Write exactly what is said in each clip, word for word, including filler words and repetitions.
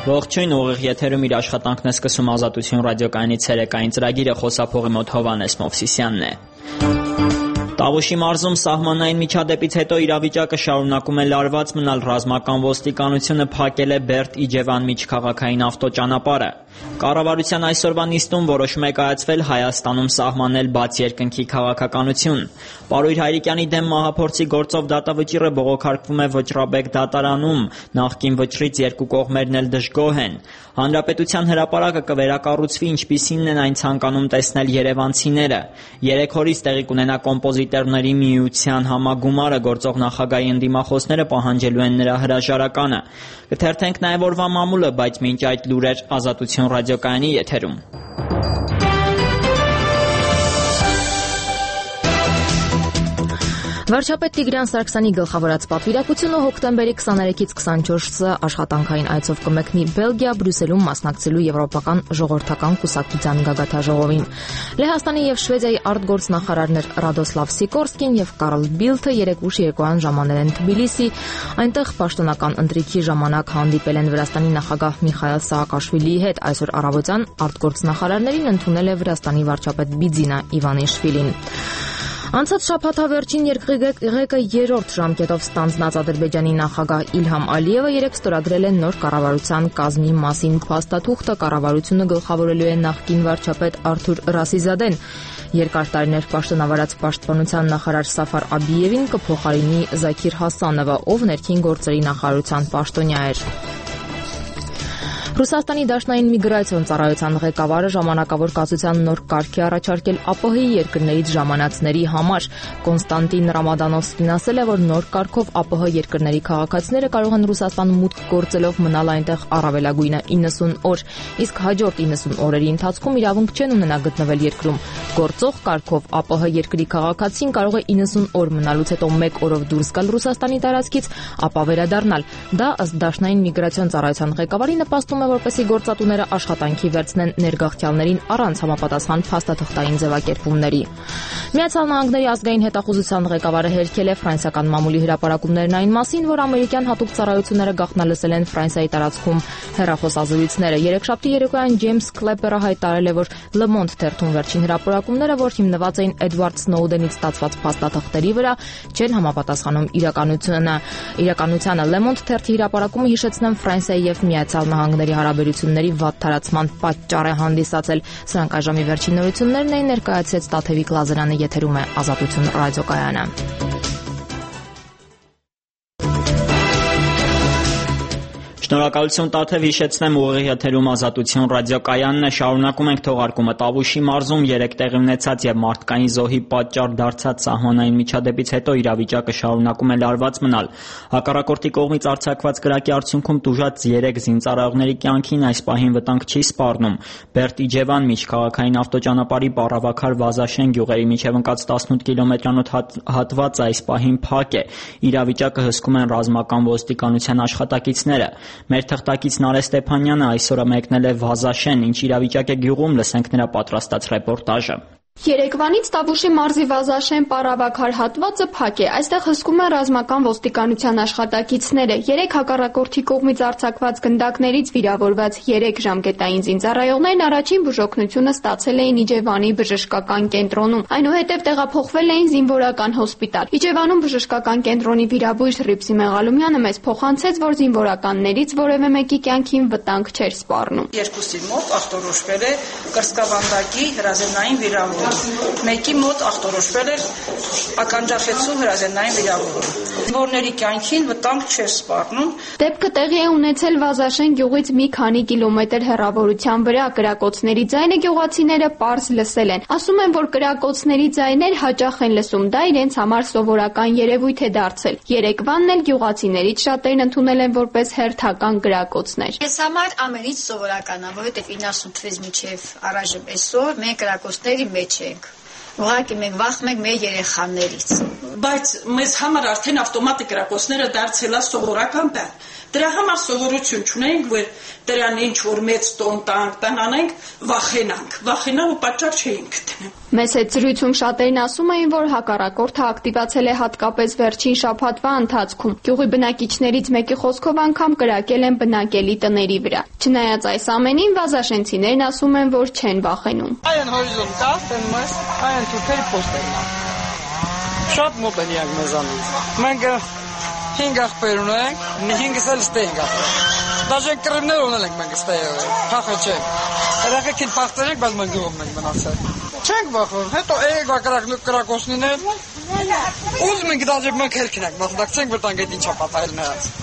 Ողջույն, ուղիղ եթերում իր աշխատանքն է սկսում Ազատություն ռադիոկայանի ցերեկային ծրագիրը, խոսափողի մոտ Հովհաննես Մովսիսյանն է։ Տավուշի մարզում սահմանային միջադեպից հետո իրավիճակը շարունակում է լարված մնալ, ռազմական ոստիկանությունը փակել է Բերդ-Իջևան միջքաղաքային ավտոճանապարհը։ Կառավարության այսօրվա նիստում որոշում է կայացվել Հայաստանում սահմանել բաց երկնքի քաղաքականություն։ Պարույր Հայրիկյանի դեմ մահափորձի գործով դատավճիռը բողոքարկվում է Վճռաբեկ դատարանում, նախկին վճռից երկու կողմերն էլ դժգոհ են։ Հանրապետության հրապարակը կվերակառուցվի, ինչպիսին են այն ցանկանում տեսնել երևանցիները։ Երեք օրից տեղի կունենա կոմպոզիտորների միության համագումարը, գործող նախագահի ընդդիմախոսները պահանջելու են նրա հրաժարականը։ Կթերթենք նաև օրվա մամուլը, բայց մինչ այդ լուրեր Ազատություն ռադիոկայանի եթերում։ Վարչապետ Տիգրան Սարգսյանի գլխավորած պատվիրակությունը հոկտեմբերի քսաներեքից քսանչորսը աշխատանքային այցով կմեկնի Բելգիա, Բրյուսելում մասնակցելու Եվրոպական ժողովրդական կուսակցության գագաթնաժողովին։ Լեհաստանի եւ Շվեդիայի արտգործնախարարներ Ռադոսլավ Սիկորսկին եւ Կարլ Բիլթը երեկ ուշ երկուան ժամանել են Թբիլիսի, այնտեղ պաշտոնական ընթրիքի ժամանակ հանդիպել են Վրաստանի նախագահ Միխայել Սաակաշվիլիի հետ։ Այսօր առավոտյան արտգործնախարարներին ընդունել է Վրաստանի վարչապետ Բիձինա Իվանիշվիլին։ Անցած շաբաթավերջին երկղեկը երրորդ ժամկետով ստանձնած Ադրբեջանի նախագահ Իլհամ Ալիևը երեկ ստորագրել է նոր կառավարության կազմի մասին փաստաթուղթը։ Կառավարությունը գլխավորելու է նախկին վարչապետ Արթուր Ռասիզադեն։ Երկար տարիներ պաշտոնավարած պաշտպանության նախարար Սաֆար Աբիևին կփոխարինի Զաքիր Հասանովը, ով ներքին գործերի նախարարության պաշտոնյա էր։ Ռուսաստանի Դաշնային միգրացիոն ծառայության ղեկավարը ժամանակավոր կացության նոր կարգ է առաջարկել ԱՊՀ-ի երկրներից ժամանածների համար։ Կոնստանտին Ռամադանովսկին ասել է, որ նոր կարգով ԱՊՀ երկրների քաղաքացիները կարող են Ռուսաստան մուտք գործելով մնալ այնտեղ առավելագույնը իննսուն օր, իսկ հաջորդ իննսուն օրերի ընթացքում իրավունք չեն ունենա գտնվել երկրում։ Գործող կարգով ԱՊՀ երկրի քաղաքացին կարող է իննսուն օր մնալուց հետո մեկ օրով դուրս գալ Ռուսաստանի տարածքից, ապա վերադառնալ։ Դա ըստ Դաշնային միգրացիոն ծառայության ղեկավարի նպաստում է, որպեսզի գործատուները աշխատանքի վերցնեն ներգաղթյալներին առանց համապատասխան փաստաթղթային ձևակերպումների։ Միացյալ Նահանգների ազգային հետախուզության ղեկավարը հերքել է ֆրանսիական մամուլի հրապարակումներն այն մասին, որ ամերիկյան հատուկ ծառայությունները գաղտնալսել են Ֆրանսիայի տարածքում հեռախոսազրույցները։ Երեքշաբթի երեկոյան Ջեյմս Քլեպերը հայտարարել է, որ Le Monde թերթում վերջին հրապարակումները, որ հիմնված էին Էդվարդ Սնոուդենից ստացված փաստաթղթերի վրա, չեն համապատասխանում իրականությունը։ Իրականությանը Le Monde թերթի հրապարակումը, հիշեցնեմ, Ֆրանսիայի եւ Միացյալ Նահանգների հարաբերությունների վատ թարացման պատճառ է հանդիսացել։ Սրանք այժմի վերջին նորություններն էին, ներկայացրեց Տաթևիկ Լազարյանը, եթերում է Ազատություն ռադիոկայանը։ Շնորհակալություն Տաթև, հիշեցնեմ ուղիղ եթերում Ազատություն ռադիոկայանն է, շարունակում ենք թողարկումը։ Տավուշի մարզում երեկ տեղի ունեցած եւ մարդկային զոհի պատճառ դարձած սահմանային միջադեպից հետո իրավիճակը շարունակում է լարված մնալ։ Հակառակորդի կողմից արձակված կրակի արդյունքում տուժած երեք զինծառայողների կյանքին այս պահին վտանգ չի սպառնում։ Բերդ-Իջևան միջքաղաքային ավտոճանապարհի Պառավաքար Վազաշեն գյուղերի միջև ընկած տասնութ կիլոմետրանոց հատվածը այս պահին փակ է։ Իրավիճակը հսկում են ռազմական ոստիկանության աշխատակիցները։ Մեր թղթակից Նարէ Ստեփանյանը այսօր մեկնել է Վազաշեն, ինչ իրավիճակ է գյուղում, լսենք նրա պատրաստած ռեպորտաժը։ Երեկվանից Տավուշի մարզի Վազաշեն Պառավաքար հատվածը փակ է։ Այստեղ հսկում են ռազմական ոստիկանության աշխատակիցները։ Երեք հակառակորդի կողմից արձակված գնդակներից վիրավորված երեք ժամկետային զինծառայողներն առաջին բուժօգնությունը ստացել էին Իջևանի բժշկական կենտրոնում, այնուհետև տեղափոխվել էին զինվորական հոսպիտալ։ Իջևանում բժշկական կենտրոնի վիրաբույժ Ռիփսի Մեղալումյանը մեզ փոխանցեց, որ զինվորականներից որևէ մեկի կյանքին վտանգ չէր սպառնում։ Երկուսի մոտ ախտորոշվել է կրծքավանդակի հրազենային վիրավորում։ Մեկի մոտ ախտորոշվել էր ականջախեցու հրազենային վիրավորում։ Զինվորների կյանքին վտանգ չէր սպառնում։ Դեպքը տեղի է ունեցել Վազաշեն գյուղից մի քանի կիլոմետր հեռավորության վրա։ Կրակոցների ձայնը գյուղացիները պարզ լսել են։ Ասում են, որ կրակոցների ձայներ հաճախ են լսում, դա իրենց համար սովորական երևույթ է դարձել։ Երեկվանն էլ գյուղացիներից շատերն ընդունել են որպես հերթական կրակոցներ։ Ես համար ամենից սովորական է, որովհետև իննասուն թվականից մինչև առայժմ այսօր մենք կրակոցների մեջ ենք։ Ուղղակի մենք վախում ենք մեր երեխաներից։ Բայց մեզ համար արդեն ավտոմատիկ կրակոցները դարձել է սովորական բան։ Դրա համար սովորություն չունենք, որ դրան ինչ որ մեծ տոն տանք, տանանենք, վախենանք։ Վախենալու պատճառ չէինք գտնում։ Մեծ հետ զրույցում շատերն ասում էին, որ հակառակորդը ակտիվացել է հատկապես վերջին շաբաթվա ընթացքում։ Գյուղի բնակիչներից մեկի խոսքով անգամ կրակել են բնակելի տների վրա։ Չնայած այս ամենին, վազաշենցիներն ասում են, որ չեն վախենում։ Այն հորիզոն կա, տենում ես, այն թուրքերի պոստերն է։ Շատ մոտ են իրանք մեզանից։ Մենք հինգ աղբեր ունենք, հինգս էլ ստե ենք աղբեր։ Դաժե կռիվներ ունել ենք մենք ստե, փախը չենք։ Երեխեքին փախտել ենք, բայց մենք գյուղում ենք մնացել։ Չենք վախում, հետո երեք վակրակ կրակոցնին են։ Ուզում ենք դաժե մենք հերքինենք, մասնակցենք, որ տանք այդ ինչա պատահել նրանց։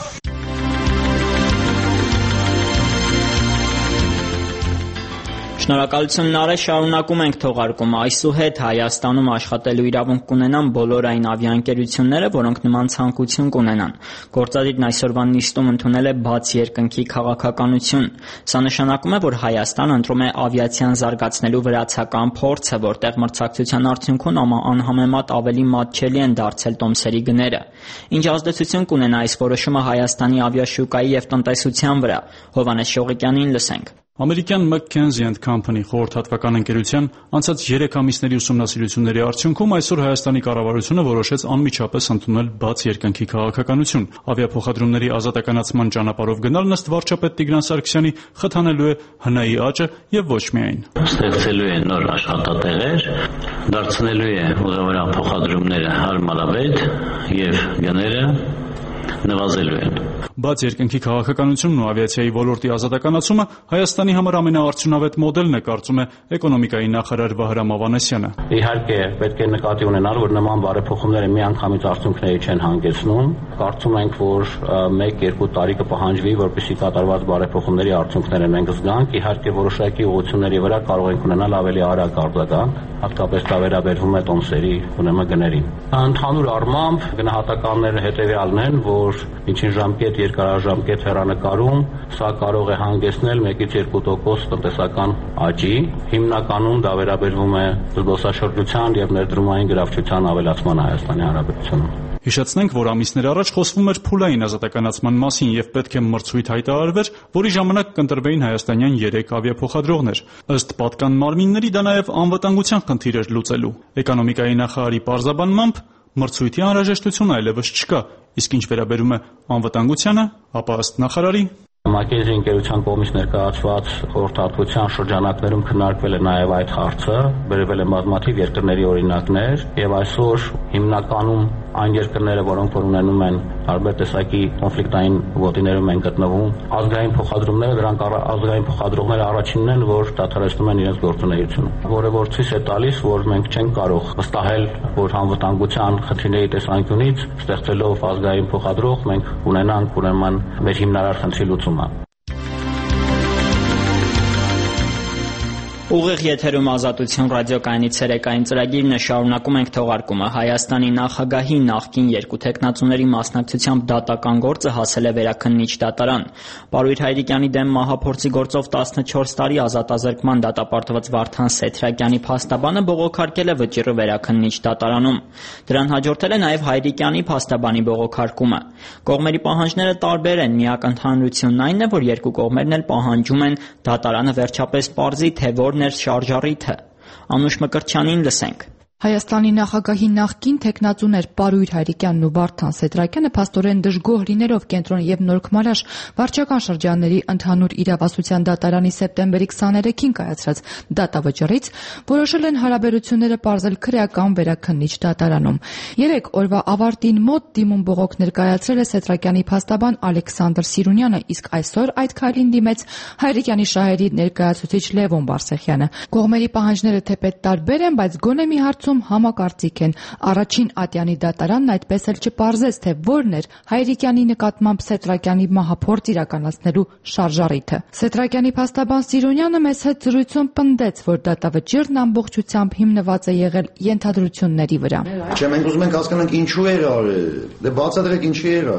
Շնորհակալություն Նարէ, շարունակում ենք թողարկումը։ Այսուհետ Հայաստանում աշխատելու իրավունք կունենան բոլոր այն ավիաընկերությունները, որոնք նման ցանկություն կունենան։ Գործադիրն այսօրվան նիստում ընդունել է բաց երկնքի քաղաքականություն։ Սա նշանակում է, որ Հայաստանը ընտրում է ավիացիան զարգացնելու վրացական փորձը, որտեղ մրցակցության արդյունքում անհամեմատ ավելի մատչելի են դարձել տոմսերի գները։ Ինչ ազդեցություն կունենա այս որոշումը Հայաստանի ավիաշուկայի եւ տնտեսության վրա։ Հովհաննես Շողիկյանին լսենք։ Ամերիկյան McKinsey and Company խորհրդատվական ընկերության անցած երեք ամիսների ուսումնասիրությունների արդյունքում այսօր Հայաստանի կառավարությունը որոշեց անմիջապես ընդունել բաց երկնքի քաղաքականություն։ Ավիափոխադրումների ազատականացման ճանապարհով գնալ ըստ վարչապետ Տիգրան Սարգսյանի խթանելու է ՀՆ-ի աճը եւ ոչ միայն։ Ստեղծելու է նոր աշխատատեղեր, դարձնելու է ուղևորական փոխադրումները հարմարավետ եւ գները նվազելու են։ Բաց երկնքի քաղաքականությունն ու ավիացիայի ոլորտի ազատականացումը Հայաստանի համար ամենաարդյունավետ մոդելն է, կարծում է էկոնոմիկայի նախարար Վահրամ Ավանեսյանը։ Իհարկե, պետք է նկատի ունենալ, որ նման բարեփոխումները միանգամից արդյունքների չեն հանգեցնում։ Կարծում ենք, որ մեկ-երկու տարի կպահանջվի, որպեսզի կատարված բարեփոխումների արդյունքները մենք զգանք։ Իհարկե, որոշակի ուղղությունների վրա կարող ենք ունենալ ավելի արագ արձագանք, հատկապես դա վերաբերվում է տոմսերի ուրեմն գներին։ Ընդհանուր առմամբ գնահատականները հետևյալն են, որ միջին ժամկետ, երկարաժամկետ հեռանկարում սա կարող է հանգեցնել մեկից երկու տոկոս տնտեսական աճի։ Հիմնականում դա վերաբերվում է զբոսաշրջության եւ ներդրումային գրավչության ավելացման Հայաստանի Հանրապետությունում։ Հիշեցնենք, որ ամիսներ առաջ խոսվում էր փուլային ազատականացման մասին եւ պետք է մրցույթ հայտարարվեր, որի ժամանակ կընտրվեին հայաստանյան երեք ավիափոխադրողներ։ Ըստ պատկան մարմինների դա նաեւ անվտանգության խնդիր էր լուծելու։ Էկոնոմիկայի նախարարի պարզաբանմամբ մրցույթի անհրաժեշտություն այլևս չկա, իսկ ինչ վերաբերում է անվտանգությանը, ապա ըստ նախարարի McKinsey ընկերության կողմից ներկայացված խորհրդատվության շրջանակներում քննարկվել է նաև այդ հարցը, բերվել են բազմաթիվ երկրների օրինակներ եւ այսօր հիմնականում այն երկրները, որոնք որ ունենում են տարբեր տեսակի կոնֆլիկտային գոտիներում են գտնվում, ազգային փոխադրումները, դրանք ազգային փոխադրողները առաջինն են, որ դադարեցնում են իրենց գործունեությունը, որը որ ցույց է տալիս, որ մենք չենք կարող վստահել, որ անվտանգության խնդիրների տեսանկյունից ստեղծելով ազգային փոխադրող մենք ունենանք ուրեմն մեր հիմնարար խնդրի լուծումը։ Ուղիղ եթերում Ազատություն ռադիոկայանի ցերեկային ծրագիրն է, շարունակում ենք թողարկումը։ Հայաստանի նախագահի նախկին երկու տեխնացուների մասնակցությամբ դատական գործը հասել է վերաքննիչ դատարան։ Պարույր Հայրիկյանի դեմ մահափորձի գործով տասնչորս տարի ազատազրկման դատապարտված Վարդան Սեթրակյանի փաստաբանը բողոքարկել է վճիռը վերաքննիչ դատարանում։ Դրան հաջորդել է նաև Հայրիկյանի փաստաբանի բողոքարկումը։ Կողմերի պահանջները տարբեր են, միակ ընդհանրությունն այն է, որ երկու կողմերն էլ պահանջում են դատարանը վերջապես պարզի, թե որն էր շարժառիթը։ Անուշ Մկրտչյանին լսենք։ Հայաստանի նախագահի նախկին տեխնացուներ Պարույր Հայրիկյանն ու Վարդան Սեթրակյանը փաստորեն դժգոհ լինելով կենտրոն եւ Նորքմարաշ վարչական շրջանների ընդհանուր իրավասության դատարանի սեպտեմբերի քսաներեքին կայացրած դատավճռից որոշել են հարաբերությունները պարզել քրեական վերաքննիչ դատարանում։ Երեք օրվա ավարտին մոտ դիմում բողոք ներկայացրել է Սեթրակյանի փաստաբան Ալեքսանդր Սիրունյանը, իսկ այսօր այդ քայլին դիմեց Հայրիկյանի շահերի ներկայացուցիչ Լևոն Բարսեղյանը։ Կողմերի պահանջները թեպետ տարբեր են, բայց գոնե մի հարց համակարծիք են։ Առաջին ատյանի դատարանն այդպես էլ չպարզեց, թե որն էր Հայրիկյանի նկատմամբ Սեթրակյանի մահափորձ իրականացնելու շարժառիթը։ Սեթրակյանի փաստաբան Սիրունյանը մեծ հետ զրույցում պնդեց, որ դատավճիռն ամբողջությամբ հիմնված է եղել ենթադրությունների վրա։ Չէ, մենք ուզում ենք հասկանանք ինչու էր արել։ Դե բացատրեք ինչի էր արել։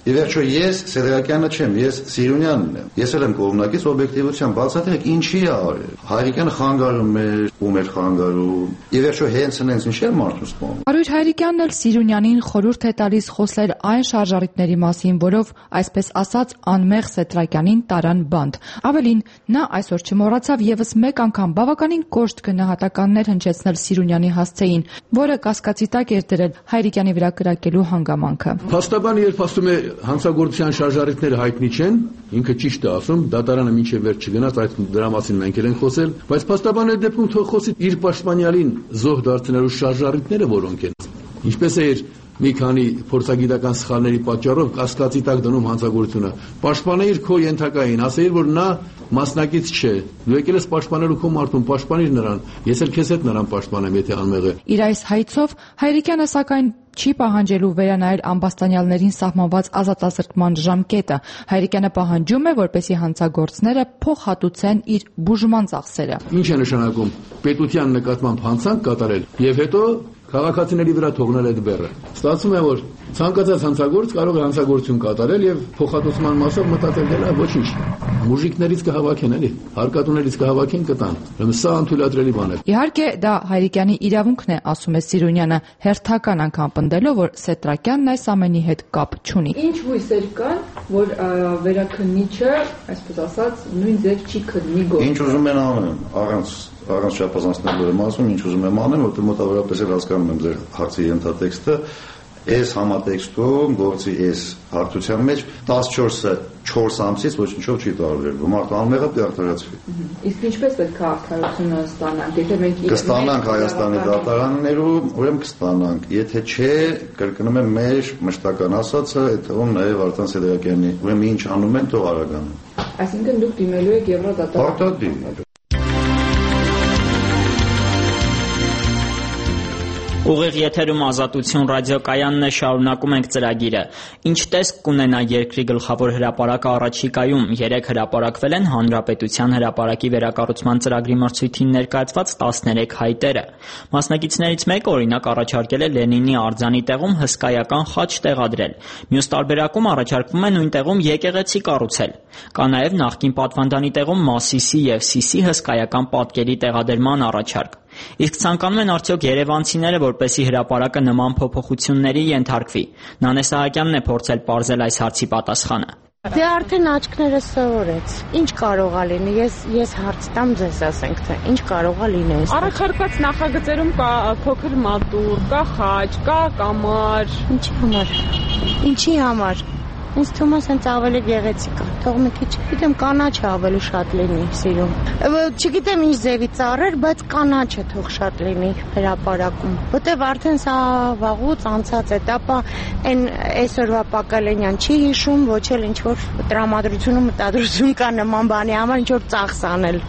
Ի վերջո ես Սեդրակյանը չեմ, ես Սիրունյանն եմ։ Ես էլ եմ կողմնակից օբյեկտիվությամբ բացատրեք ինչի է արել։ Հայրիկյանը խանգարում էր, ում էր խանգարում։ Ի վերջո հենց հենց ինչ էր մարդու սպանում։ Արույր Հայրիկյանն էլ Սիրունյանին խորհուրդ է տալիս խոսել այն շարժառիթների մասին, որով, այսպես ասած, անմեղ Սեդրակյանին տարան բանտ։ Ավելին, նա այսօր չմոռացավ եւս մեկ անգամ բավականին կոշտ գնահատականներ հնչեցնել Սիրունյանի հասցեին, որը կասկածի տակ էր դրել Հայրիկյանի վրա կրակելու հանգամանքը։ Փաստաբանը երբ ասում է հանցագործության շարժառիթները հայտնի չեն, ինքը ճիշտ է ասում, դատարանը մինչև վերջ չգնաց, այդ դրա մասին մենք էլ ենք խոսել, բայց փաստաբանը դեպքում թող խոսի իր պաշտպանյալին զոհ դարձնելու շարժառիթները որոնք են։ Ինչպես է մի քանի փորձագիտական սխալների պատճառով կասկածի տակ դնում հանցագործությունը։ Պաշտպանեիր քո ենթակային, ասեիր, որ նա մասնակից չէ։ Դու եկել ես պաշտպանելու քո մարդուն, պաշտպանիր նրան։ Ես էլ քեզ հետ նրան պաշտպանեմ, եթե անմեղ է։ Իր այս հայցով Հայրիկյանը սակայն չի պահանջելու վերանայել ամբաստանյալներին սահմանված ազատազրկման ժամկետը։ Հայրիկյանը պահանջում է, որպեսզի հանցագործները փոխհատուցեն իր բուժման ծախսերը։ Ինչ է նշանակում պետության նկատմամբ հանցանք կատարել եւ հետո քաղաքացիների վրա թողնել այդ բեռը։ Ստացվում է, որ ցանկացած հանցագործ կարող է հանցագործություն կատարել եւ փոխհատուցման մասով մտածել դելա ոչինչ։ Մուժիկներից կհավաքեն էլի, հարկատուներից կհավաքեն կտան։ Ուրեմն սա անթույլատրելի բան է։ Իհարկե, դա Հայրիկյանի իրավունքն է, ասում է Սիրունյանը, հերթական անգամ պնդելով, որ Սեդրակյանն այս ամենի հետ կապ չունի։ Ինչ հույսեր կան, որ վերաքննիչը, այսպես ասած, նույն ձև չի քննի գործը։ Ինչ ուզում են անեն, առանց առանց չափազանցնելու եմ ասում, ինչ ուզում եմ անեմ, որտեղ մոտավորապես էլ հասկանում եմ ձեր հարցի ենթատեքստը, այս համատեքստում գործի այս հարթության մեջ տասնչորսը չորս ամսից ոչինչով չի տարբերվում, մարդու անմեղը դարձրացվի։ Իսկ ինչպես պետք է արդարությունը ստանանք, եթե մենք կստանանք Հայաստանի դատարաններում, ուրեմն կստանանք, եթե չէ, կրկնում եմ մեր մշտական ասածը, այդ թվում նաև Արտան Սեդրակյանի, ուրեմն ինչ անում են, թող արագանան։ Այսինքն դուք դիմելու եք Եվրոդատարան։ Պարտադիր։ Ուղիղ եթերում Ազատություն ռադիոկայանն է, շարունակում ենք ծրագիրը։ Ինչ տեսք կունենա երկրի գլխավոր հրապարակը առաջիկայում։ Երեկ հրապարակվել են Հանրապետության հրապարակի վերակառուցման ծրագրի մրցույթին ներկայացված տասներեք հայտերը։ Մասնակիցներից մեկը օրինակ առաջարկել է Լենինի արձանի տեղում հսկայական խաչ տեղադրել։ Մյուս տարբերակում առաջարկվում է նույն տեղում եկեղեցի կառուցել։ Կա նաև նախկին պատվանդանի տեղում Մասիսի և Սիսի հսկայական պատկերի տեղադրման առաջարկ։ Իսկ ցանկանում են արդյոք երևանցիները, որպեսզի հրապարակը նման փոփոխությունների ենթարկվի։ Նանե Սահակյանն է փորձել պարզել այս հարցի պատասխանը։ Դե արդեն աչքներս սովորեց։ Ինչ կարող է լինի։ Ես ես հարց տամ ձեզ, ասենք թե ինչ կարող է լինել։ Առաջարկված նախագծերում կա փոքր մատուռ, կա խաչ, կա կամար։ Ինչի համար։ Ինչի համար։ Ինձ թվում է ասենց ավելի գեղեցիկ է։ Թող մի քիչ, գիտեմ, կանաչը ավելի շատ լինի սիրում։ Չգիտեմ ինչ ձևի ծառեր, բայց կանաչը թող շատ լինի հրապարակում։ Որտեվ արդեն սա վաղուց անցած է, ապա այն այսօրվա Պակալենյան չի հիշում, ոչ էլ ինչ որ տրամադրություն ու մտադրություն կա նման բանի համար ինչ որ ծախս անել։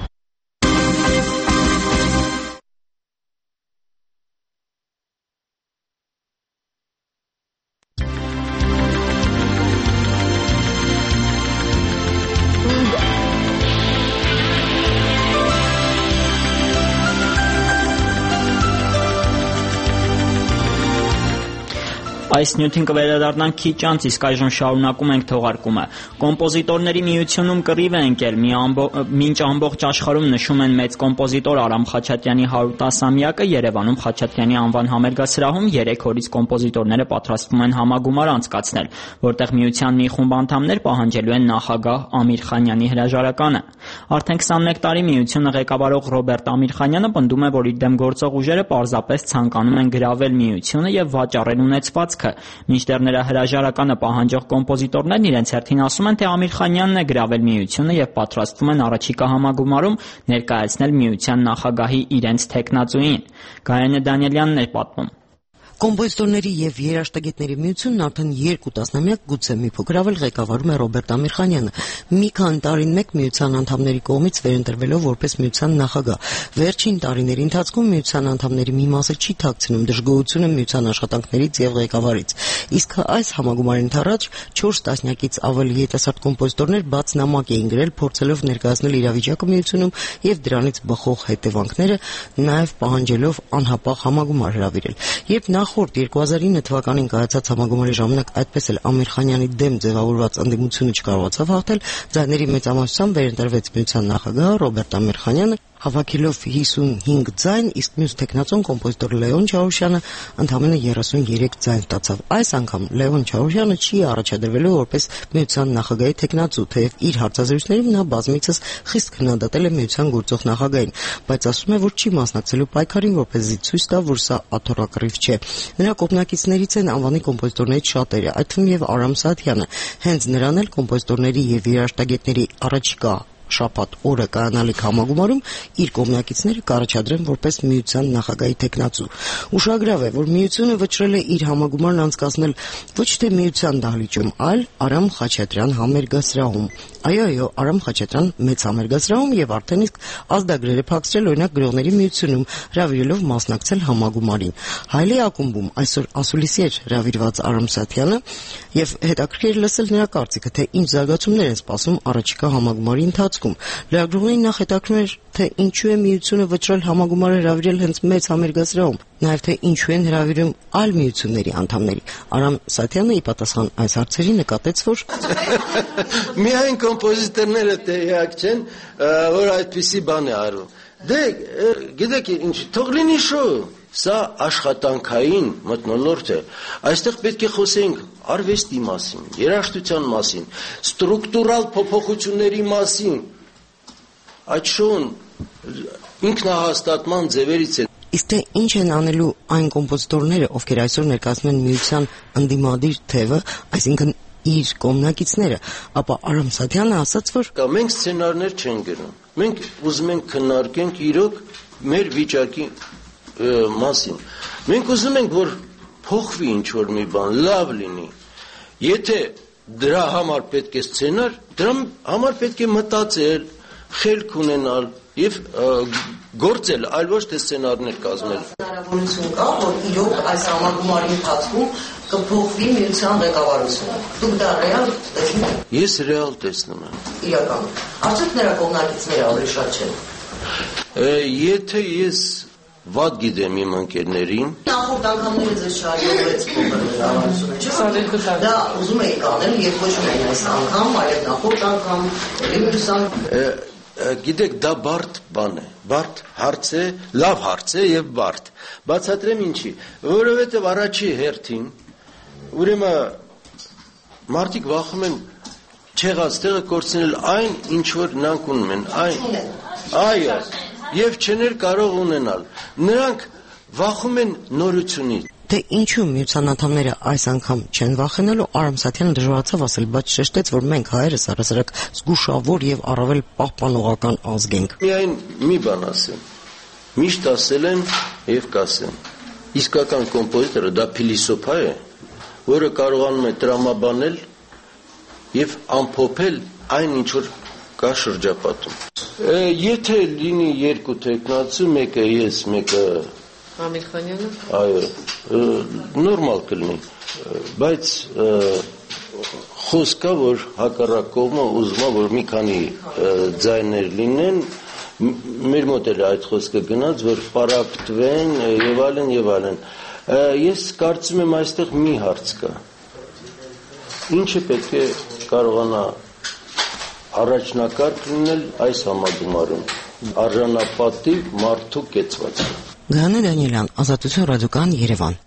Այս նյութին կվերադառնանք քիչ անց, իսկ այժմ շարունակում ենք թողարկումը։ Կոմպոզիտորների միությունում կռիվ է ընկել, մինչ ամբողջ աշխարհում նշում են մեծ կոմպոզիտոր Արամ Խաչատրյանի հարյուրտասամյակը, Երևանում Խաչատրյանի անվան համերգասրահում երեք օրից կոմպոզիտորները պատրաստվում են համագումար անցկացնել, որտեղ միության մի խումբ անդամներ պահանջելու են նախագահ Ամիր Խանյանի հրաժարականը։ Արդեն քսանմեկ տարի միությունը ղեկավարող Ռոբերտ Ամիրխանյանը պնդում է, որ իր դեմ գործող ուժերը պարզապես ցանկանում են գրավել միությունը եւ վաճառել ունեցվածքը, մինչդեռ նրա հրաժարականը պահանջող կոմպոզիտորներն իրենց հերթին ասում են, թե Ամիրխանյանն է գրավել միությունը եւ պատրաստվում են առաջիկա համագումարում ներկայացնել միության նախագահի իրենց թեկնածուին։ Գայանե Դանիելյանն է պատմում։ Կոմպոզիտորների եւ երաժշտագետների միությունն արդեն երկու տասնամյակ, գուցե մի փոքր ավել, ղեկավարում է Ռոբերտ Ամիրխանյանը։ Մի քանի տարին մեկ միության անդամների կողմից վերընտրվելով որպես միության նախագահ։ Վերջին տարիների ընթացքում միության անդամների մի մասը չի թաքցնում դժգոհությունը միության աշխատանքներից եւ ղեկավարից։ Իսկ այս համագումարին առաջ չորս տասնյակից ավելի երիտասարդ կոմպոզիտորներ բաց նամակ էին գրել, փորձելով ներկայացնել իրավիճակը միությունում եւ դրանից բխող հետևանքները, նաեւ պահանջելով անհապաղ համագումար հրավիրել։ Երբ նախ Նախորդ երկու հազար ինը թվականին կայացած համագումարի ժամանակ այդպես էլ Ամիրխանյանի դեմ ձևավորված ընդդիմությունը չկարողացավ հաղթել, ձայների մեծամասնությամբ վերընտրվեց միության նախագահ Ռոբերտ Ամիրխանյանը, հավաքելով հիսունհինգ ձայն, իսկ մյուս տեխնացուն կոմպոզիտոր Լեոն Չաուշյանը ընդամենը երեսունյերեք ձայն ստացավ։ Այս անգամ Լեոն Չաուշյանը չի առաջադրվելու որպես միության նախագահի տեխնացու, թեև իր հարցազրույցներում նա բազմիցս խիստ քննադատել է միության գործող նախագահին, բայց ասում է, որ չի մասնակցելու պայքարին, որպեսզի ցույց տա, որ սա աթոռակռիվ չէ։ Նրա կողմնակիցներից են անվանի կոմպոզիտորներից շատերը, այդ թվում եւ Արամ Սաթյանը։ Հենց նրան էլ կոմպոզիտորների եւ երաժշտագետների առաջիկա շաբաթ օրը կայանալիք համագումարում իր կողմնակիցները կառաջադրեն որպես միության նախագահի տեխնացու։ Ուշագրավ է, որ միությունը վճռել է իր համագումարն անցկացնել ոչ թե միության դահլիճում, այլ Արամ Խաչատրյան համերգասրահում։ Այո, այո, Արամ Խաչատրյան մեծ համերգասրահում եւ արդեն իսկ ազդագրեր է փակցրել օրինակ գրողների միությունում, հրավիրելով մասնակցել համագումարին։ Հայլի ակումբում այսօր ասուլիսի էր հրավիրված Արամ Սաթյանը եւ հետաքրքիր լսել նրա կարծիքը, թե ինչ զարգացումներ են սպասում առաջիկա համագումարի ընթացքում։ Լրագրողներին նախ հետաքրքրում էր, թե ինչու է միությունը վճռել համագումարը հրավիրել հենց մեծ համերգասրահում, նաեւ թե ինչու են հրավիրում այլ միությունների անդամների։ Արամ Սաթյանը ի պատասխան այս հարցերի նկատեց, որ միայն կոմպոզիտորները տեղյակ չեն, որ այդպիսի բան է արվում։ Դե գիտեք ինչ, թող լինի շո։ Սա աշխատանքային մթնոլորտ է։ Այստեղ պետք է խոսենք արվեստի մասին, երաժշտության մասին, ստրուկտուրալ փոփոխությունների մասին։ Այդ շոուն ինքնահաստատման ձևերից է։ Իսկ թե ինչ են անելու այն կոմպոզիտորները, ովքեր այսօր ներկայացնում են միության ընդդիմադիր թևը, այսինքն իր կողմնակիցները, ապա Արամ Սաթյանը ասաց, որ մենք սցենարներ չենք գրում։ Մենք ուզում ենք քննարկենք իրոք մեր վիճակի մասին։ Մենք ուզում ենք, որ փոխվի ինչ-որ մի բան, լավ լինի։ Եթե դրա համար պետք է սցենար, դրա համար պետք է մտածել, խելք ունենալ եւ գործել, այլ ոչ թե սցենարներ կազմել։ Հնարավորություն կա, որ իրոք այս համագումարի ընթացքում կփոխվի միության ղեկավարությունը։ Դուք դա ռեալ տեսնում եք։ Ես ռեալ տեսնում եմ։ Իրական։ Արդյոք նրա կողմնակիցները ավելի շատ չեն։ Եթե ես վատ գիտեմ իմ ընկերներին։ Նախորդ անգամները ձեզ շարժվեց կողմնակիցությունը, չէ՞։ Դա ուզում եք անել եւ ոչ միայն այս անգամ, այլ նախորդ անգամ, մյուս անգամ։ Գիտեք, դա բարդ բան է, բարդ հարց է, լավ հարց է եւ բարդ։ Բացատրեմ ինչի, որովհետեւ առաջի հերթին ուրեմն մարդիկ վախում են չեղած տեղը կորցնել այն, ինչ որ նրանք ունում են, այն։ Այո, եւ չներ կարող ունենալ։ Նրանք վախում են նորությունից։ Թե ինչու միության անդամները այս անգամ չեն վախենալու, Արամ Սաթյանը դժվարացավ ասել, բայց շեշտեց, որ մենք հայերս առասարակ զգուշավոր եւ առավել պահպանողական ազգ ենք։ Միայն մի բան ասեմ։ Միշտ ասել են եւ կասեմ։ Իսկական կոմպոզիտորը դա փիլիսոփա է, որը կարողանում է տրամաբանել եւ ամփոփել այն, ինչ որ կա շրջապատում։ Եթե լինի երկու տեխնացու, մեկը ես, մեկը Ամիրխանյանը։ Այո, նորմալ կլինի, բայց խոսքա, որ հակառակ կողմը ուզում է, որ մի քանի ձայներ լինեն, մեր մոտ էլ այդ խոսքը գնաց, որ պարապտվեն եւ այլն եւ այլն։ Ես կարծում եմ այստեղ մի հարց կա։ Ինչը պետք է կարողանա առաջնակարգ լինել այս համագումարում։ Արժանապատիվ մարդու կեցված։ Գայանե Դանիելյան, Ազատություն ռադիոկայան, Երևան։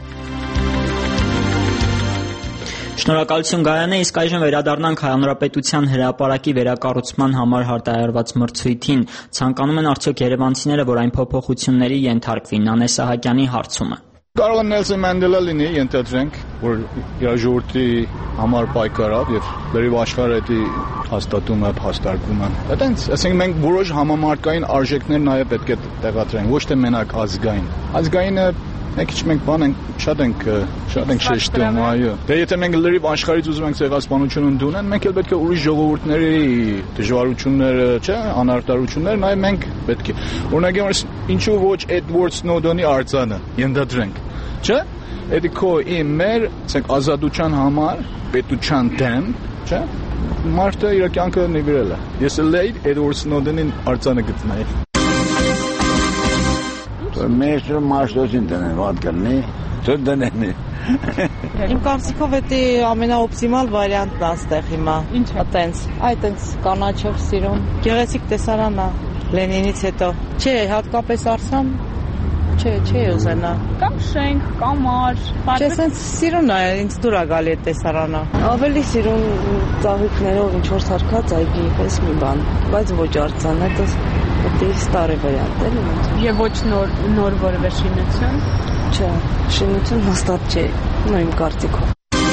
Շնորհակալություն Գայանե, իսկ այժմ վերադառնանք Հանրապետության հրապարակի վերակառուցման համար հայտարարված մրցույթին։ Ցանկանում են արդյոք երևանցիները, որ այն փոփոխությունների ենթարկվի։ Նանե Սահակյանի հարցումը։ Կարող է Նելսոն Մանդելա լինի, ենթադրենք, որ իր ժողովրդի համար պայքարավ եւ լրիվ աշխարհը դա հաստատում է, հաստարկում է։ Այդտենց, ասենք մենք որոշ համամարտկային արժեքներ նաեւ պետք է տեղադրենք, ոչ թե մենակ ազգային։ Ազգայինը Մենք քիչ մենք բան ենք, շատ ենք, շատ ենք շեշտում, այո։ Դե եթե մենք լրիվ աշխարհից ուզում ենք ցեղասպանություն ընդունեն, մենք էլ պետք է ուրիշ ժողովուրդների դժվարությունները, չէ, անարտարությունները, նայ մենք պետք է։ Օրինակ ինչու ոչ Էդվարդ Սնոուդենի արձանը ենթադրենք, չէ։ Էդի քո իմ մեր, ասենք ազատության համար, պետության դեմ, չէ։ Մարդը իր կյանքը նվիրել է։ Ես էլ էի Էդվարդ Սնոուդենին արձանը գտնեի։ Մեր մաշտոցին տնեն վատ կլնի, Թող դնեն։ Իմ կարծիքով դա ամենաօպտիմալ վարիանտն է այստեղ հիմա։ Ինչ է տենց, այտենց կանաչով սիրուն։ Գեղեցիկ տեսարան է Լենինից հետո։ Չէ, հատկապես Արսան Չէ, չէ ուզենա։ Կամ շենք, կամար։ Չէ, սենց սիրուն է, ինձ դուր է գալի այդ տեսարանը։ Ավելի սիրուն ծաղիկներով ինչ որ սարքած այգի, պես մի բան, բայց ոչ արձան, դա դա ստարի վարիանտ է։ Եվ ոչ նոր նոր որևէ շինություն։ Չէ, շինություն հաստատ չէ, նույն իմ կարծիքով։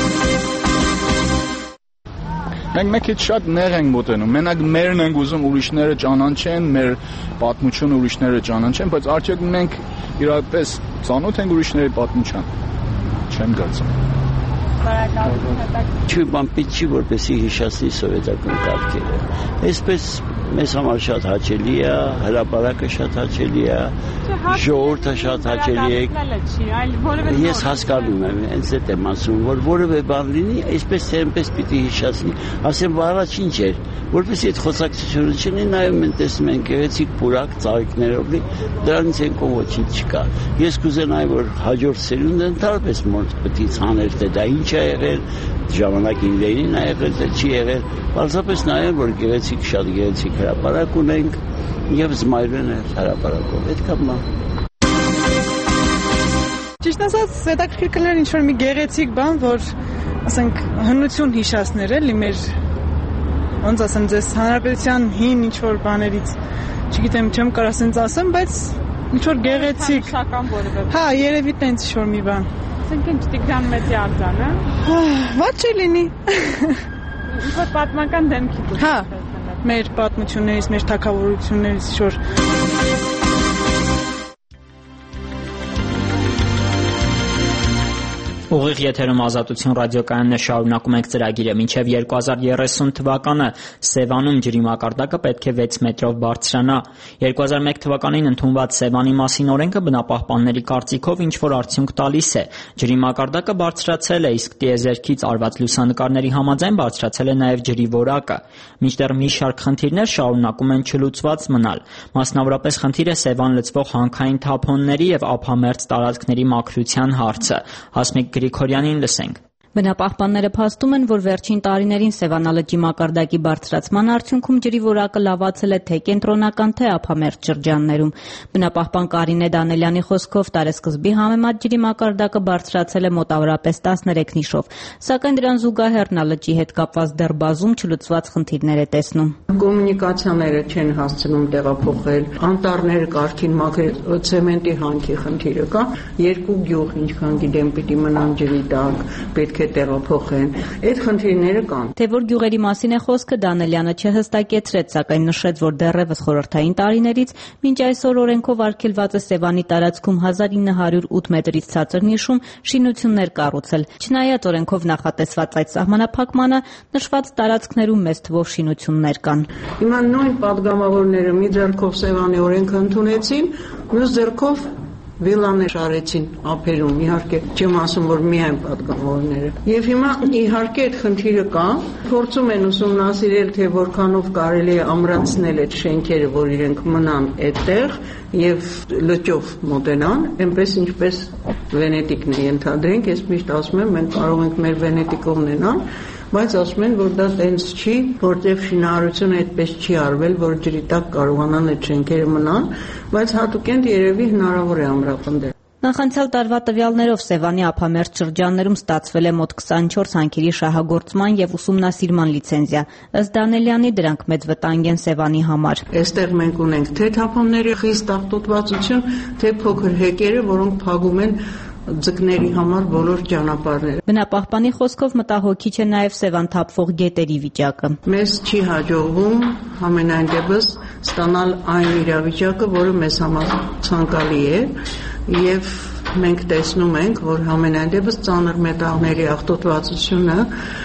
Մենք մեկ քիչ շատ նեղ ենք մոտենում։ Մենակ մերն ենք ուզում ուրիշները ճանաչեն, մեր պատմությունը ուրիշները ճանաչեն, բայց արդյոք մենք իրապես ծանոթ ենք ուրիշների պատմության։ Չեմ կարծում։ Չի բան պիտի որպեսի հիշացնի սովետական կարգերը։ Այսպես մեզ համար շատ հաճելի է, հրապարակը շատ հաճելի է, ժողովուրդը շատ հաճելի է։ Ես հասկանում եմ, հենց այդ եմ ասում, որ որևէ բան լինի, այսպես թե այնպես պիտի հիշացնի, ասեմ, որ առաջին չէր, որպեսզի այդ խոսակցությունը չլինի, նայում են տեսնում են գեղեցիկ պուրակ ծաղիկներով լի, դրանից են կողմ ոչինչ չկա։ Ես կուզենայի, որ հաջորդ սերունդը ընդհանրապես մոտ պետք է ցաներ, թե դա ինչ է եղել, ժամանակին Լենինն է եղել, թե չի եղել, պարզապես նայել, որ գեղեցիկ շատ գեղեցիկ հրապարակ ունենք եւ զմայրեն է հրապարակով։ Այդքան բան։ Ճիշտ ասած, հետաքրքիր կլիներ ինչ-որ մի գեղեցիկ բան, որ ասենք հնություն հիշացներ էլի մեր ոնց ասեմ ձեզ հանրապետության հին ինչ-որ բաներից, չգիտեմ, չեմ կարող ասենց ասեմ, բայց ինչ-որ գեղեցիկ։ Հա, երևի տենց ինչ-որ մի բան։ Ասենք ինչ Տիգրան Մեծիարձան, հա։ Ված չի լինի։ Ինչ-որ պատմական դեմքի դուք։ Հա, մեր պատմություններից, մեր թագավորություններից ինչ-որ Ուղիղ եթերում Ազատություն ռադիոկայանն է, շարունակում ենք ծրագիրը։ Մինչև երկու հազար երեսուն թվականը Սևանում ջրի մակարդակը պետք է վեց մետրով բարձրանա։ երկու հազար մեկ թվականին ընդունված Սևանի մասին օրենքը բնապահպանների կարծիքով ինչ-որ արդյունք տալիս է։ Ջրի մակարդակը բարձրացել է, իսկ տիեզերքից արված լուսանկարների համաձայն բարձրացել է նաև ջրի որակը։ Մինչդեռ մի շարք խնդիրներ շարունակում են չլուծված մնալ։ Մասնավորապես խնդիր է Սևան լցվող հանքային թափոնների եւ ափամերձ տարածքների մաքրության հարցը։ Հասմիկ Գրիգորյանին լսենք։ Բնապահպանները փաստում են, որ վերջին տարիներին Սևանալճի մակարդակի բարձրացման արդյունքում ջրի որակը լավացել է թե կենտրոնական, թե ափամերձ շրջաններում։ Բնապահպան Կարինե Դանելյանի խոսքով տարեսկզբի համեմատ ջրի մակարդակը բարձրացել է մոտավորապես տասներեք նիշով, սակայն դրան զուգահեռ նա լճի հետ կապված դեռ բազում չլուծված խնդիրներ է տեսնում։ Կոմունիկացիաները չեն հասցնում տեղափոխել, անտառները կարգին մաքրել, ցեմենտի հանքի խնդիրը կա, երկու գյուղ, ինչքան գիտեմ, պիտի մնան ջրի տակ, պետք է տեղափոխեն։ Այդ խնդիրները կան։ Թե որ գյուղերի մասին է խոսքը, Դանելյանը չհստակեցրեց, սակայն նշեց, որ դեռևս խորհրդային տարիներից մինչ այսօր օրենքով արգելված է Սևանի տարածքում հազար ինը հարյուր ութ մետրից ցածր նիշում շինություններ կառուցել։ Չնայած օրենքով նախատեսված այդ սահմանափակմանը, նշված տարածքներում մեծ թվով շինություններ կան։ Հիմա նույն падգամավորները մի ձեռքով Սևանի օրենքը ընդունեցին, մյուս ձեռքով վիլաներ շարեցին ափերում, իհարկե չեմ ասում, որ միայն падգամավորները։ Եվ հիմա իհարկե այդ խնդիրը կա, փորձում են ուսումնասիրել, թե որքանով կարելի է ամրացնել այդ շենքերը, որ իրենք մնան այդտեղ եւ լճով մոտենան, այնպես ինչպես Վենետիկն է ենթադրենք, ես միշտ ասում եմ, մենք կարող ենք մեր Վենետիկը ունենալ, բայց ասում են, որ դա տենց չի, որտեղ շինարարությունը այդպես չի արվել, որ ջրի տակ կարողանան այդ շենքերը մնան, բայց հատուկենտ երևի հնարավոր է ամրապնդել։ Նախանցյալ տարվա տվյալներով Սևանի ափամերձ շրջաններում ստացվել է մոտ քսանչորս հանքերի շահագործման եւ ուսումնասիրման լիցենզիա։ Ըստ Դանելյանի դրանք մեծ վտանգ են Սևանի համար։ Այստեղ մենք ունենք թե թափոնների խիստ աղտոտվածություն, թե փոքր հեկերը, որոնք փակում են ձկների համար բոլոր ճանապարհները։ Բնապահպանի խոսքով մտահոգիչ է նաև Սևան թափվող գետերի վիճակը։ Մեզ չի հաջողվում համենայն դեպս ստանալ այն իրավիճակը, որը մեզ համար ցանկալի է, եւ մենք տեսնում ենք, որ համենայն դեպս ծանր մետաղների աղտոտվածությունը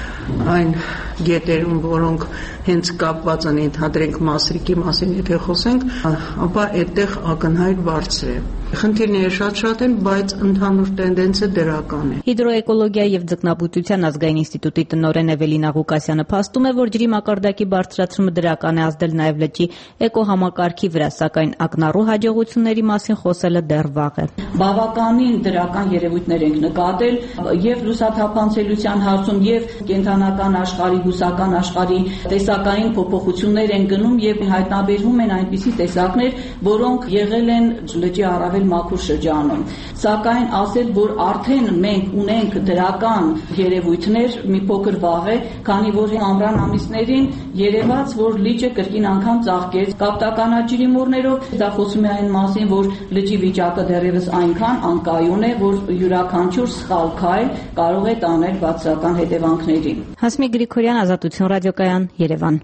այն գետերում, որոնք հենց կապված են, ընդհանրենք Մասրիկի մասին եթե խոսենք, ապա այդտեղ ակնհայտ բարձր է։ Խնդիրները շատ-շատ են, բայց ընդհանուր տենդենսը դրական է։ Հիդրոէկոլոգիայի եւ ձկնաբուծության ազգային ինստիտուտի տնօրեն Էվելինա Ղուկասյանը փաստում է, որ ջրի մակարդակի բարձրացումը դրական է ազդել նաեւ լճի էկոհամակարգի վրա, սակայն ակնառու հաջողությունների մասին խոսելը դեռ վաղ է։ Բավականին դրական երևույթներ ենք նկատել եւ լուսաթափանցելիության հարցում եւ կենթանական աշխարհի, բուսական աշխարհի տեսակային փոփոխություններ են գնում եւ հայտնաբերվում են այնպիսի տեսակներ, որոնք եղել են լճի առավել մաքուր շրջանում։ Սակայն ասել, որ արդեն մենք ունենք դրական երևույթներ, մի փոքր վաղ է, քանի որ ամռան ամիսներին երևաց, որ լիճը կրկին անգամ ծաղկեց կապտականաջրի մորներով։ Դա խոսում է այն մասին, որ լճի վիճակը դեռևս այնքան անկայուն է, որ յուրաքանչյուր սխալ քայլ կարող է տանել բացասական հետևանքներին։ Հասմիկ Գրիգորյան, Ազատություն ռադիոկայան, Երևան։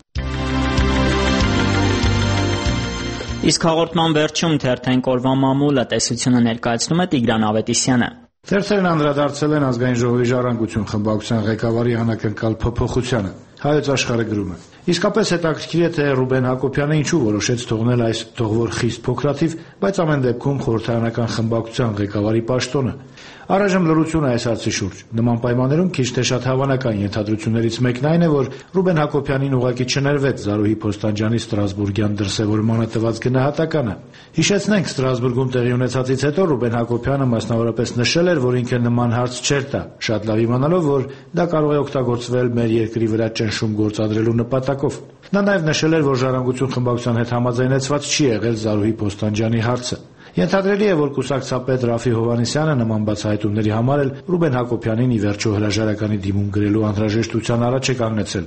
Իսկ հաղորդման վերջում թերթենք օրվա մամուլը, տեսությունը ներկայացնում է Տիգրան Ավետիսյանը։ Թերթերն անդրադարձել են ազգային ժողովի ժառանգություն խմբակցության ղեկավարի անակնկալ փոփոխությանը։ Հայոց աշխարհը գրում է. Իսկապես հետաքրքիր է, թե Ռուբեն Հակոբյանը ինչու որոշեց թողնել այս թողվոր խիստ փոքրաթիվ, բայց ամեն դեպքում խորհրդարանական խմբակցության ղեկավարի պաշտոնը։ Առայժմ լրություն է այս հարցի շուրջ։ Նման պայմաններում քիչ թե շատ հավանական ենթադրություններից մեկն այն է, որ Ռուբեն Հակոբյանին ուղղակի չներվեց Զարուհի Փոստանջյանի Ստրասբուրգյան դրսևորմանը տված գնահատականը։ Հիշեցնենք, Ստրասբուրգում տեղի ունեցածից հետո Ռուբեն Հակոբյանը մասնավորապես նշել էր, որ ինքը նման հարց չէր տա, շատ լավ իմանալով, որ դա կարող է օգտագործվել մեր երկրի վրա ճնշում գործադրելու նպատակով։ Նա նաև նշել էր, որ Ժառանգություն խմբակցության հետ համաձայնեցված չի եղել Զարուհի Փոստանջյանի հարցը։ Ենթադրելի է, որ կուսակցապետ Ռաֆի Հովհաննիսյանը նման բացահայտումների համար էլ Ռուբեն Հակոբյանին ի վերջո հրաժարականի դիմում գրելու անհրաժեշտության առաջ է կանգնեցել։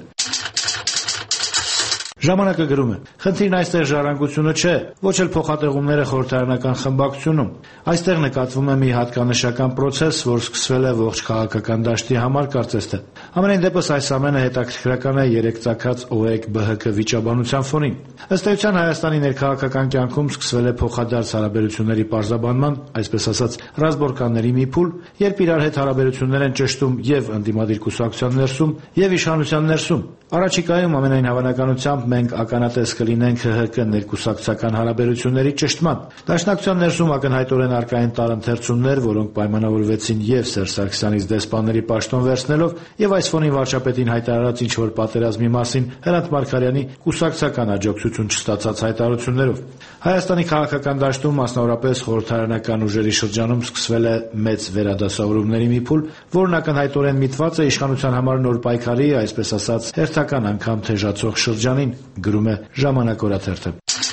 Ժամանակը գրում է. խնդիրն այստեղ ժառանգությունը չէ, ոչ էլ փոխատեղումները խորհրդարանական խմբակցությունում։ Այստեղ նկատվում է մի հատկանշական process, որ սկսվել է ողջ քաղաքական դաշտի համար, կարծես թե։ Ամենայն դեպս այս ամենը հետաքրքրական է երեք ծագած ՕԵԿ-ԲՀԿ վիճաբանության ֆոնին։ Ըստ էության Հայաստանի ներքաղաքական կյանքում սկսվել է փոխադարձ հարաբերությունների պարզաբանման, այսպես ասած, ռազմորկանների մի փուլ, երբ իրար հետ հարաբերություններ են ճշտում եւ ընդդիմադիր կուսակցության ներսում, եւ իշխանության ներսում։ Առաջիկայում ամենայն հավանականությամբ մենք ականատես կլինենք ՀՀԿ ներկուսակցական հարաբերությունների ճշտման։ Դաշնակցության ներսում ակնհայտորեն արկա են տարընթերցումներ, որոնք պայմանավորվեցին եւ Սերժ Սարգսյանից դեսպանների պաշտոն վերցնելով, եւ այս ֆոնին վարչապետին հայտարարած ինչ-որ պատերազմի մասին Հրանտ Մարգարյանի կուսակցական աջակցություն չստացած հայտարարություններով։ Հայաստանի քաղաքական դաշտում, մասնավորապես խորհրդարանական ուժերի շրջանում, սկսվել է մեծ վերադասավորումների մի փուլ, որն ակնհայտորեն միտված է իշխանության համար նոր պայքարի, այսպես ասած, հերթական անգամ թեժացող շրջանին, գրում է Ժամանակ օրաթերթը։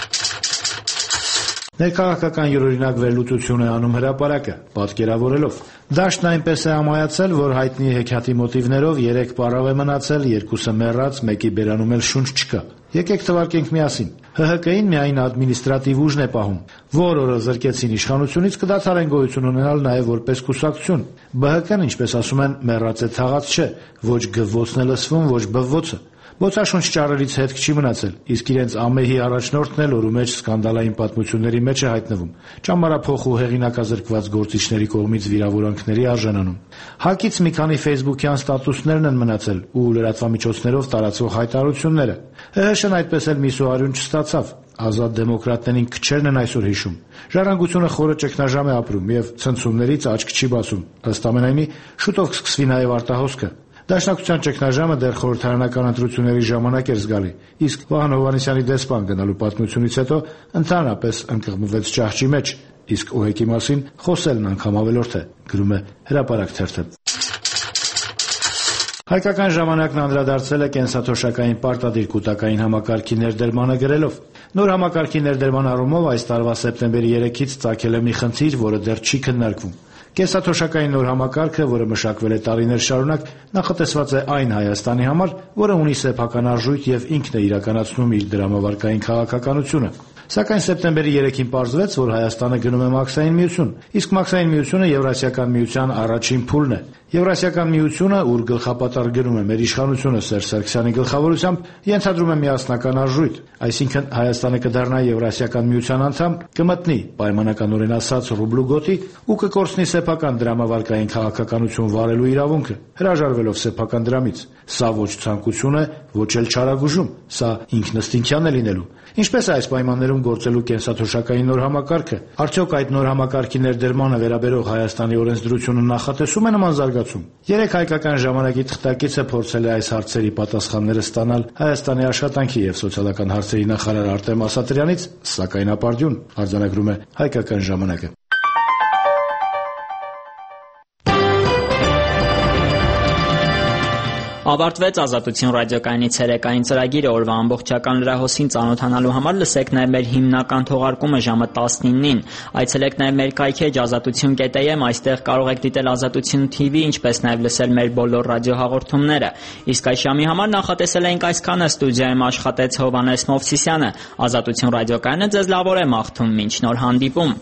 Ներքաղաքական յուրօրինակ վերլուծություն է անում հրապարակը, պատկերավորելով. Դաշտն այնպես է ամայացել, որ հայտնի հեքիաթի մոտիվներով երեք պարավ է մնացել, երկուսը մեռած, մեկի բերանում էլ շունչ չկա։ Եկեք թվարկենք միասին։ ՀՀԿ-ին միայն ադմինիստրատիվ ուժն է պահում, որ օրը զրկեցին իշխանությունից, կդադարեն գոյություն ունենալ նաև որպես կուսակցություն։ ԲՀԿ-ն, ինչպես ասում են, մեռած է թաղած չէ, ոչ գվվոցն է լսվում, ոչ բվվոցը։ Բոցաշունչ ճառերից հետք չի մնացել, իսկ իրենց ամեհի առաջնորդն էլ օրու մեջ սկանդալային պատմությունների մեջ է հայտնվում, ճամբարափոխ ու հեղինակազրկված գործիչների կողմից վիրավորանքների արժանանում։ ՀԱԿ-ից մի քանի ֆեյսբուքյան ստատուսներն են մնացել ու լրատվամիջոցներով տարածվող հայտարարությունները։ ՀՀՇ-ն այդպես էլ մի սոհարյուն չստացավ։ Ազատ դեմոկրատներին քչերն են այսօր հիշում։ Ժառանգությունը խորը ճգնաժամ է ապրում եւ ցնցումներից աչք չի բացում։ Ըստ ամենայնի, շուտով կսկսվի նաեւ արտահոսքը։ Դաշնակցության ճգնաժամը դեռ խորհրդարանական ընտրությունների ժամանակ էր զգալի, իսկ Վահան Հովհաննիսյանի դեսպան գնալու պատմությունից հետո ընդհանրապես ընկղմվեց ճահճի մեջ, իսկ ՕԵԿ-ի մասին խոսելն անգամ ավելորդ է, գրում է Հրապարակ թերթը։ Հայկական ժամանակն անդրադարձել է կենսաթոշակային պարտադիր կուտակային համակարգի ներդրմանը գրելով. Նոր համակարգի ներդրման առումով այս տարվա սեպտեմբերի երեքից ծագել է մի խնդիր, որը դեռ չի քննարկվում։ Կենսաթոշակային նոր համակարգը, որը մշակվել է տարիներ շարունակ, նախատեսված է այն Հայաստանի համար, որը ունի սեփական արժույթ եւ ինքն է իրականացնում իր դրամավարկային քաղաքականությունը։ Սակայն սեպտեմբերի երեքին պարզվեց, որ Հայաստանը գնում է մաքսային միություն, իսկ մաքսային միությունը Եվրասիական միության առաջին փուլն է։ Եվրասիական միությունը, ուր գլխապատառ գրում է մեր իշխանությունը Սերժ Սարգսյանի գլխավորությամբ, ենթադրում է միասնական արժույթ, այսինքն Հայաստանը կդառնա Եվրասիական միության անդամ, կմտնի պայմանականորեն ասած ռուբլու գոտի ու կկորցնի սեփական դրամավարկային քաղաքականություն վարելու իրավունքը, հրաժարվելով սեփական դրամից։ Սա ոչ ցանկություն է, ոչ էլ չարագուժում, սա ինքնըստինքյան է լինելու։ Ինչպես է այս պայմաններում գործելու կենսաթոշակային նոր համակարգը։ Արդյոք այդ նոր համակարգի ներդրմանը վերաբերող Հայաստանի օրենսդրությունը նախատեսում է նման զարգացում։ Երեք հայկական ժամանակի թղթակիցը փորձել է այս հարցերի պատասխանները ստանալ Հայաստանի աշխատանքի եւ սոցիալական հարցերի նախարար Արտեմ Ասատրյանից, սակայն ապարդյուն, արձանագրում է Հայկական ժամանակը։ Ավարտվեց Ազատություն ռադիոկայանի ցերեկային ծրագիրը, օրվա ամբողջական լրահոսին ծանոթանալու համար լսեք նաև մեր հիմնական թողարկումը ժամը տասնինին։ Այցելեք նաև մեր կայքեջ ազատություն կետ am, այստեղ կարող եք դիտել Ազատություն թի վի, ինչպես նաև լսել մեր բոլոր ռադիոհաղորդումները։ Իսկ այս ժամի համար նախատեսել էինք այսքանը, ստուդիայում աշխատեց Հովհաննես Մովսիսյանը։ Ազատություն ռադիոկայանը ձեզ լավ օր է մաղթում, մինչ նոր հանդիպում։